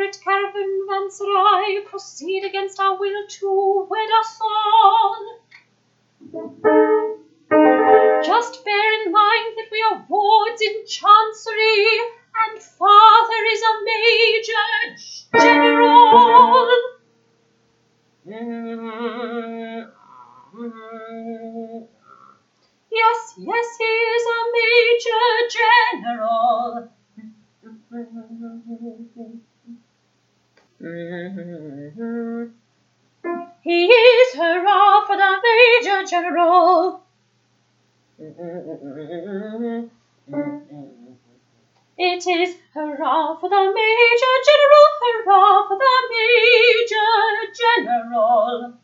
pirate caravanserai proceed against our will to wed us all. Just bear in mind that we are wards in chancery, and father is a major general. Yes, yes, he is a major general. He is, hurrah for the major general. It is, hurrah for the major general, hurrah for the major general.